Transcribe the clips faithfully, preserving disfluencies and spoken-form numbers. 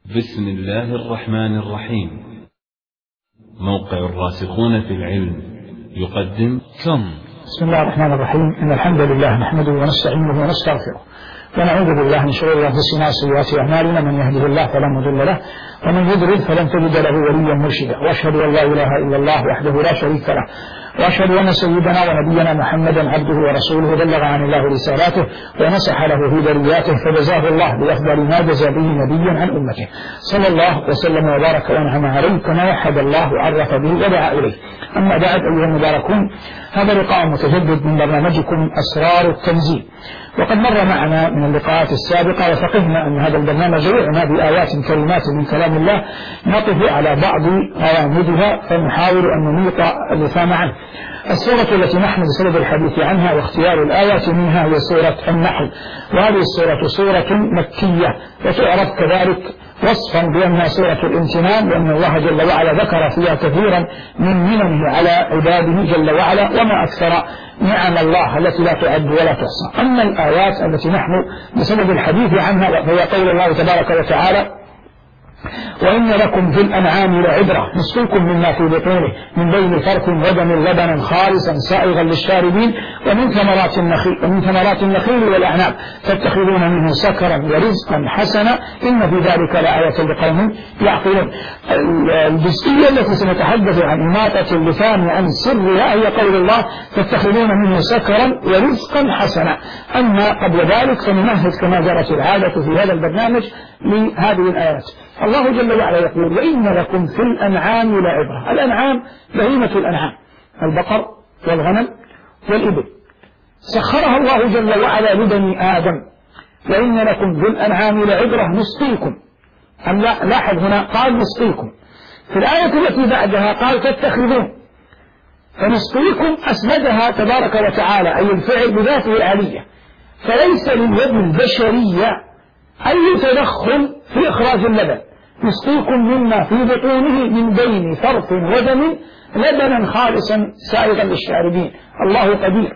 بسم الله الرحمن الرحيم. موقع الراسخون في العلم يقدم كم بسم الله الرحمن الرحيم. إن الحمد لله نحمده ونستعينه ونستغفره ونعوذ بالله من شرور أنفسنا وسيئات أعمالنا، من يهده الله فلا مضل له ومن يضلل فلن تجد له وليا مرشدا، وأشهد أن لا إله إلا الله وحده لا شريك له، وأشهد أن سيدنا ونبينا محمدا عبده ورسوله بلغ عن الله رسالاته ونصح له في ذرياته، فجزاه الله بأفضل ما جزى به نبيا عن أمته، صلى الله وسلم وبارك وانعم عليه كما وحد الله وعرف به ودعا إليه. أما بعد أيها المباركون، هذا لقاء متجدد من برنامجكم أسرار التنزيل، وقد مر معنا من اللقاءات السابقة وفقهنا أن هذا البرنامج يعنى بآيات كريمات من كلام الله نقف على بعض غوامضها فنحاول أن نميط اللثام عنه. السورة التي نحن بسبب الحديث عنها واختيار الآيات منها هي سورة النحل، وهذه السورة سورة مكية، وتعرف كذلك وصفا بأنها سورة الامتنان، لأن الله جل وعلا ذكر فيها كثيرا من مننه على عباده جل وعلا، وما أكثر نعم الله التي لا تعد ولا تحصى. أما الآيات التي نحن بسبب الحديث عنها فهي قول الله تبارك وتعالى: وإن لكم في الأنعام لعبرة نسقيكم مما في بطونه من بين فرث ودم لبنا خالصا سائغا للشاربين ومن ثمرات النخيل ومن ثمرات النخيل والأعناب تتخذون منه سكرا ورزقا حسنا إن في ذلك لآية لقوم يعقلون. الجزئية التي سنتحدث عن إماطة اللسان عن سرها هي قول الله: تتخذون منه سكرا ورزقا حسنا. أما قبل ذلك فنمهد كما جرت العادة في هذا البرنامج لهذه الآيات. الله جل وعلا يقول: وإن لكم في الأنعام لعبرة. الأنعام بهيمة الأنعام، البقر والغنم والإبل، سخرها الله جل وعلا لبني آدم. وإن لكم في الأنعام لعبرة نسقيكم. أم لا؟ لاحظ هنا قال نسقيكم، في الآية التي بعدها قال تتخذون. فنسقيكم أسندها تبارك وتعالى أي الفعل بذاته العالية، فليس لليد البشرية أي تدخل في إخراج اللبن. نسقيكم مما في بطونه من بين فرث ودم لبنا خالصا سائغا للشاربين. الله قدير.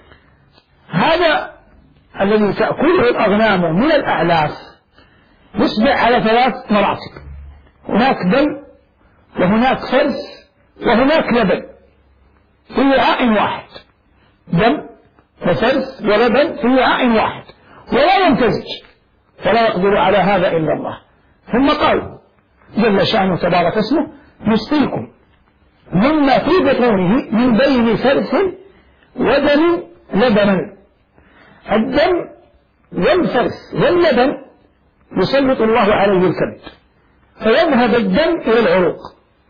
هذا الذي تأكله الأغنام من الأعلاف يصبح على ثلاث مراتب: هناك دم، وهناك فرث، وهناك لبن في وعاء واحد. دم وفرث ولبن في وعاء واحد ولا يمتزج، فلا يقدر على هذا إلا الله. ثم قال جل شأنه تبارك اسمه: نسقيكم مما في بطونه من بين فرث ودم لبنا. الدم والفرث واللبن يسلط الله عليه الكبد، فيذهب الدم إلى العروق،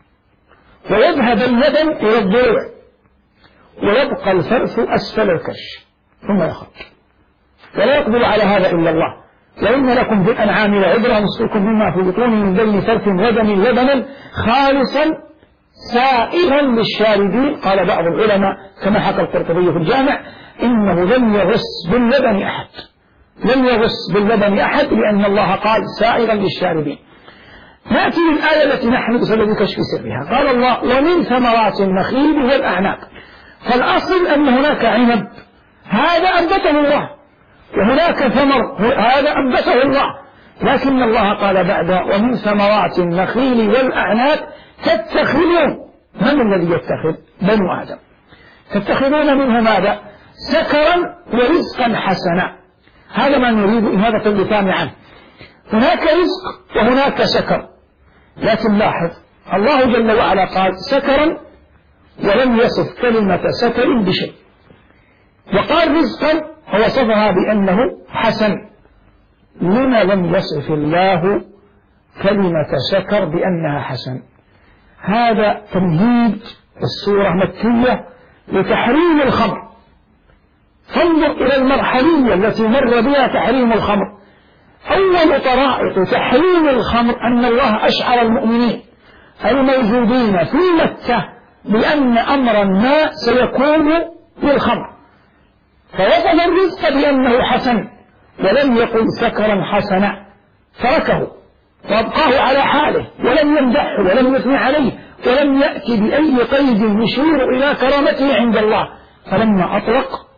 ويذهب اللبن إلى الضلوع، ويبقى الفرث أسفل الكش ثم يخرج، ولا يقدر على هذا إلا الله. وإن لكم في الأنعام لعبرة نسقيكم مما في بطونه من بين فرث ودم لبنا خالصا سائغا للشاربين. قال بعض العلماء كما حكى القرطبي في الجامع: إنه لم يغص باللبن أحد، لم يغص باللبن أحد لأن الله قال سائغا للشاربين. نأتي للآية التي نحن بسبب كشف سرها. قال الله: ومن ثمرات النخيل والأعناب. فالأصل أن هناك عنب، هذا أنبته الله، وهناك ثمر، هذا أنبته الله، لكن الله قال بعد: ومن ثمرات النخيل والأعناب تتخذون. من الذي يتخذ؟ بنو آدم. تتخذون منه ماذا؟ سكرا ورزقا حسنا. هذا ما نريد إمادة اللثام عنه. هناك رزق وهناك سكر، لكن لاحظ الله جل وعلا قال سكرا ولم يصف كلمة سكر بشيء، وقال رزقا ووصفها بأنه حسن. لما لم يصف الله كلمة سكر بأنها حسن؟ هذا تمهيد السورة مكية لتحريم الخمر. فانظر إلى المرحلية التي مر بها تحريم الخمر. أول طرائق تحريم الخمر أن الله أشعر المؤمنين الموجودين في مكة بأن أمرا ما سيكون للخمر، فوصف الرزق بأنه حسن ولم يقل سكرا حسنا، تركه وابقاه على حاله ولم يمدحه ولم يثني عليه ولم يأتي بأي قيد يشير إلى كرامته عند الله. فلما أطلق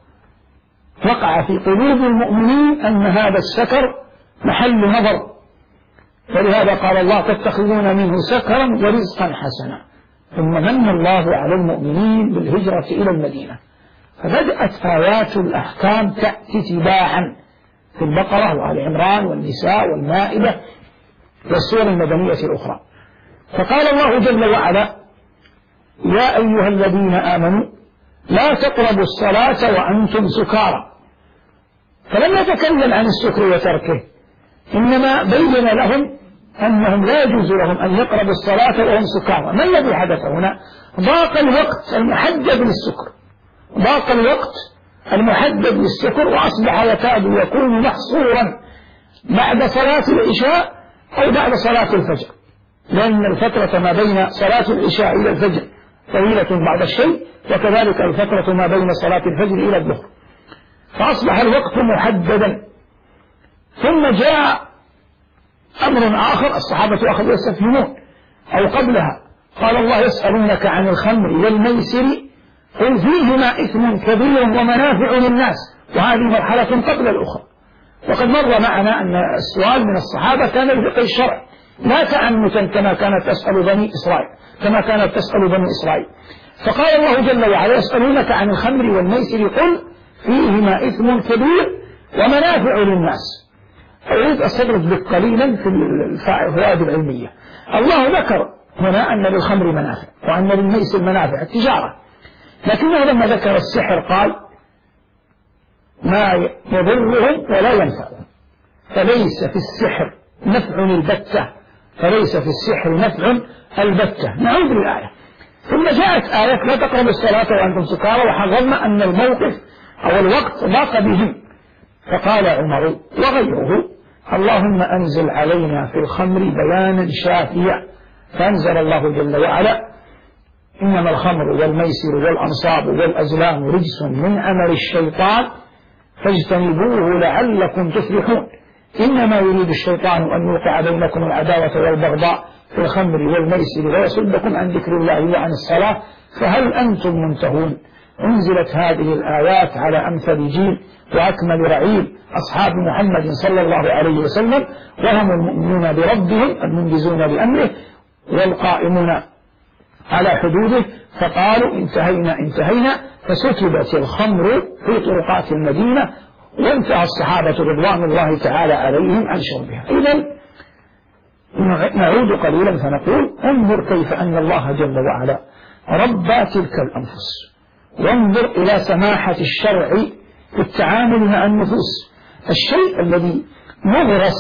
وقع في قلوب المؤمنين أن هذا السكر محل نظر، ولهذا قال الله تتخذون منه سكرا ورزقا حسنا. ثم من الله على المؤمنين بالهجرة إلى المدينة، فبدأت آيات الأحكام تأتي تباعا في البقرة وآل عمران والنساء والمائدة والسور المدنية الأخرى. فقال الله جل وعلا يا أيها الذين آمنوا لا تقربوا الصلاة وأنتم سكارى، فلم يتكلم عن السكر وتركه، إنما بين لهم أنهم لا يجوز لهم أن يقربوا الصلاة وهم سكارى. ما الذي حدث هنا؟ ضاق الوقت المحدد للسكر، ضاق الوقت المحدد للسكر وأصبح يكاد يكون محصورا بعد صلاة العشاء أو بعد صلاة الفجر، لأن الفترة ما بين صلاة العشاء إلى الفجر طويلة بعض الشيء، وكذلك الفترة ما بين صلاة الفجر إلى الظهر، فأصبح الوقت محددا. ثم جاء أمر آخر الصحابة أخذوا يستفهمون أو قبلها، قال الله يسألونك عن الخمر والميسر قل فيهما إثم كبير ومنافع للناس، وهذه مرحلة قبل الأخرى. وقد مر معنا أن السؤال من الصحابة كان بفقه الشرع لا تعنتا كما كانت تسأل بني إسرائيل كما كانت تسأل بني إسرائيل. فقال الله جل وعلا يسألونك عن الخمر والميسر قل فيهما إثم كبير ومنافع للناس. أريد أستدرك بك قليلا في الفوائد العلمية. الله ذكر هنا أن للخمر منافع وأن للميسر منافع التجارة، لكنه لما ذكر السحر قال ما يضرهم ولا ينفعهم، فليس في السحر نفع البتة فليس في السحر نفع البتة. نعود للآية. ثم جاءت آية لا تقربوا الصلاة وأنتم سكارى، وحرمنا أن الموقف أو الوقت ضاق بهم، فقال عمر وغيره اللهم أنزل علينا في الخمر بيانا شافيا، فأنزل الله جل وعلا إنما الخمر والميسر والأنصاب والأزلام رجس من عمل الشيطان فاجتنبوه لعلكم تفلحون، إنما يريد الشيطان أن يوقع بينكم العداوة والبغضاء في الخمر والميسر ويصدكم عن ذكر الله وعن الصلاة فهل أنتم منتهون. أنزلت هذه الآيات على أمثل جيل وأكمل رعيل أصحاب محمد صلى الله عليه وسلم، وهم المؤمنون بربهم المنجزون بأمره والقائمون على حدوده، فقالوا انتهينا انتهينا فسكبت الخمر في طرقات المدينة وانتهى الصحابة رضوان الله تعالى عليهم عن شربها. إذن نعود قليلا فنقول انظر كيف أن الله جل وعلا ربى تلك الأنفس، وانظر إلى سماحة الشرع في التعامل مع النفوس. الشيء الذي مغرس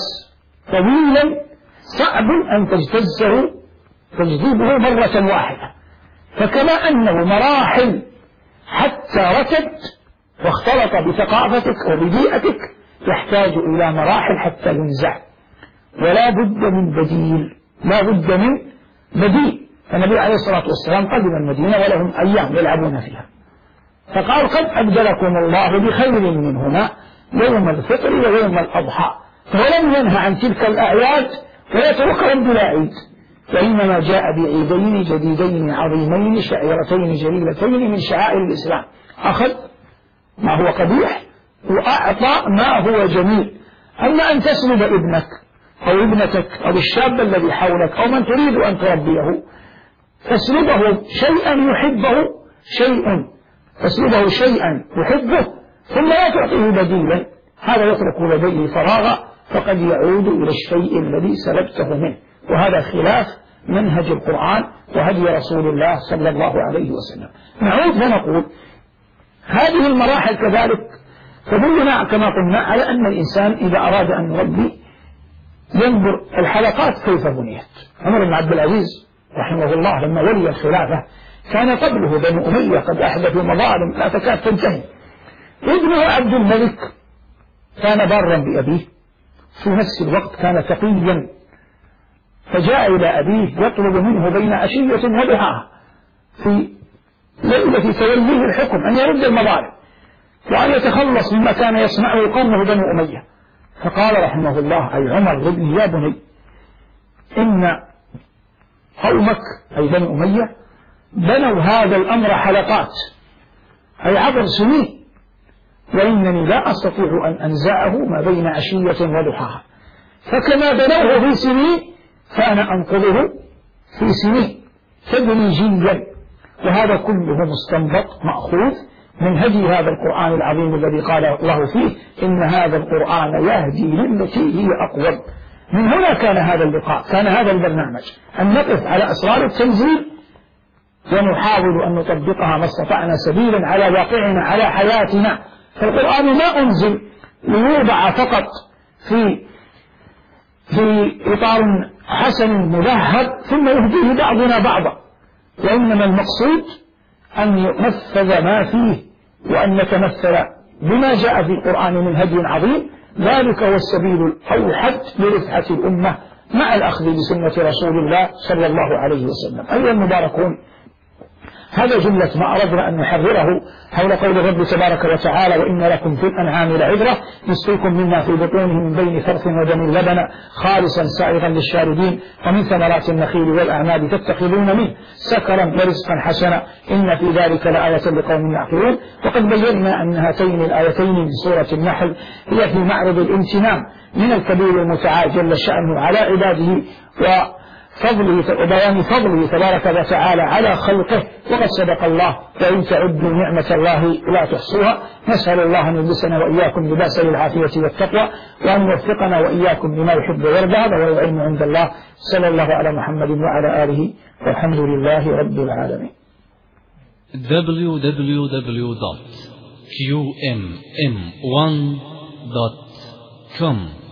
طويلا صعب أن تجتزه تجذبه مرة واحدة، فكما أنه مراحل حتى ركد واختلط بثقافتك وببيئتك يحتاج إلى مراحل حتى ينزع، ولا بد من بديل لا بد من بديل. النبي عليه الصلاة والسلام قدم المدينة ولهم أيام يلعبون فيها، فقال قد أبدلكم الله بخير منهما يوم الفطر ويوم الأضحى، فلم ينهى عن تلك الأعياد ويتركهم بلا عيد، وإنما جاء بعيدين جديدين عظيمين شعيرتين جليلتين من شعائر الإسلام، أخذ ما هو قبيح وأعطى ما هو جميل. أما أن تسلب ابنك أو ابنتك أو الشاب الذي حولك أو من تريد أن تربيه تسلبه شيئا يحبه شيء تسلبه شيئا يحبه ثم لا تعطيه بديلا، هذا يترك لديه فراغا فقد يعود إلى الشيء الذي سلبته منه، وهذا خلاف منهج القرآن وهدي رسول الله صلى الله عليه وسلم. نعود فنقول هذه المراحل كذلك تدلنا كما قلنا على أن الإنسان إذا أراد أن يربي ينظر الحلقات كيف بنيت. عمر بن عبد العزيز رحمه الله لما ولي الخلافة كان قبله بنو أمية قد أحدثوا مظالم لا تكاد تنتهي. ابنه عبد الملك كان بارا بأبيه في نفس الوقت كان تقيا، فجاء إلى أبيه يطلب منه بين عشية وضحاها في ليلة توليه الحكم أن يرد المظالم وأن يتخلص مما كان يصنعه قومه بنو أمية. فقال رحمه الله أي عمر ابني يا بني إن قومك أي بنو أمية بنوا هذا الأمر حلقات أي عبر سنين، وإنني لا أستطيع أن أنزعه ما بين عشية وضحاها، فكما بنوه في سنين فأنا أنقذه في سنين تدريجيا. وهذا كله مستنبط مأخوذ من هدي هذا القرآن العظيم الذي قال الله فيه إن هذا القرآن يهدي للتي هي أقوم. من هنا كان هذا اللقاء، كان هذا البرنامج، أن نقف على أسرار التنزيل ونحاول أن نطبقها ما استطعنا سبيلا على واقعنا على حياتنا. فالقرآن ما أنزل ليوضع فقط في في إطار حسن مذهب ثم يهديه بعضنا بعضا، وإنما المقصود أن ينفذ ما فيه وأن نتمثل بما جاء في القرآن من هدي عظيم. ذلك هو السبيل الأوحد لرفعة الأمة مع الأخذ بسنة رسول الله صلى الله عليه وسلم. أيها المباركون، هذا جملة ما أردنا أن نحرره حول قول الرب تبارك وتعالى وإن لكم في الأنعام لعبرة نسقيكم مما في بطونه من بين فرث ودم لبنا خالصا سائغا للشاربين ومن ثمرات النخيل والأعناب تتخذون منه سكرا ورزقا حسنا إن في ذلك لآية لقوم يعقلون. وقد بينا أن هاتين الآيتين من سورة النحل هي في معرض الامتنان من الكبير المتعال جل شأنه على عباده و فضله وبيان فضله تبارك وتعالى على خلقه. وقد صدق الله وإن تعدوا نعمة الله لا تحصوها. نسأل الله أن يلبسنا وإياكم لباس العافية والتقوى وأن يوفقنا وإياكم لما يحب ويرضى. هذا هو العلم عند الله. صلى الله على محمد وعلى آله والحمد لله رب العالمين. دبليو دبليو دبليو دوت كيو إم إم ون دوت كوم